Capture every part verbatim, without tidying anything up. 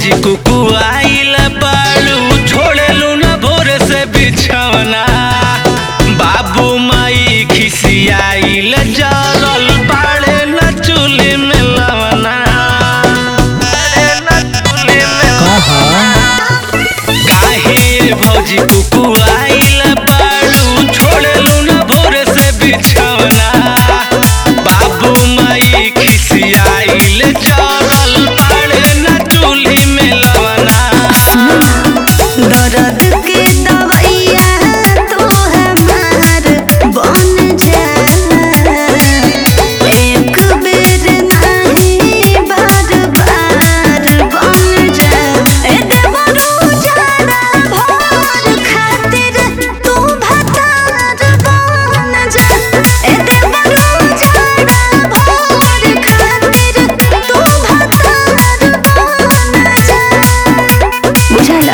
भौजी कुकुआइल बालू छोड़ेलू न भोरे से बिछवना। बाबू माई खिसियाइल जरल पाड़े न चूल्ही में लवना। काहे भौजी कुकुआइल बालू छोड़ेलू न भोरे से बिछवना। बाबू माई खिसियाइल जरल पाड़े न चूल्ही में लवना। दर्द के दवाइया तो हमार बन जा। एक बेर नहीं बार बार बन जा। ए देवरू जाना भोर खातिर तू भतार बन जा। ए देवरू जाना भोर खातिर तू भतार बन जा। बुझाला?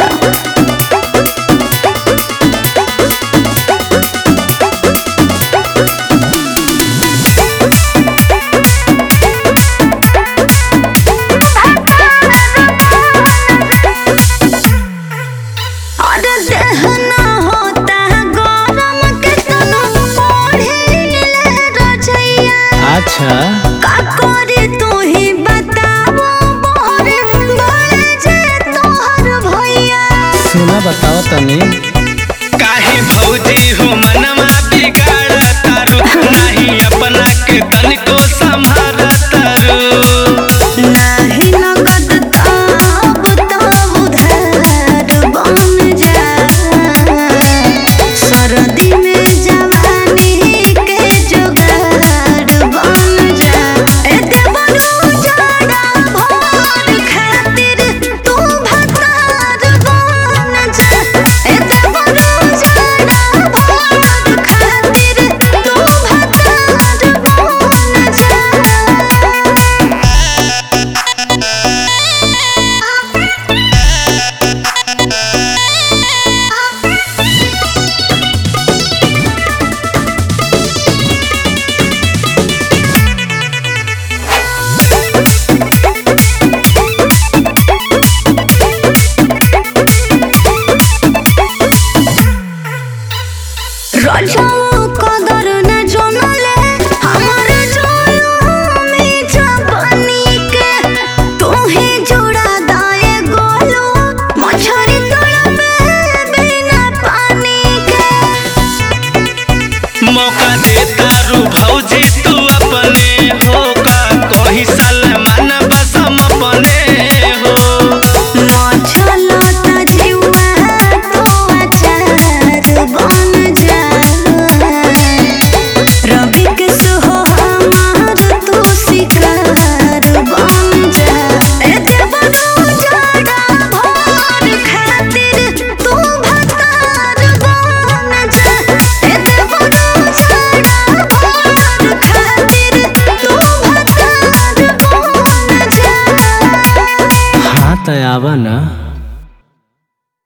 अच्छा का करे तू ही बताओ बोरे बोले जे तोहर भैया। सुना बताओ तनी। काहे भौजी हो मनवा बिगाड़ तारू नहीं अपना के तनिको संभाल तारू। नाही नगद तब तब उधार बन जा। सरदी में जवानी के जुगाड़ बन जा। ए देवरू जाना भोर खातिर तू भतार बन जा। ए देवरू जाना भोर खातिर तू भतार बन जा। रजाओ कदर न जनले हमर जोयो में जवानी के। तू ही जोड़ा दाए गोलू मछरी तड़पे बिना पानी के। मौका दे तारू भौजी तू अपने हो का कोई सलमान बसम अपने हो। मछलता जीवा तो अचार बन जा। रवि के सुहो हमार तू शिकार बन जा। ए देवरू जाना भोर खातिर तू भतार बन जा। ए देवरू जाना भोर खातिर तू भतार बन जा। हाँ तो आवा ना।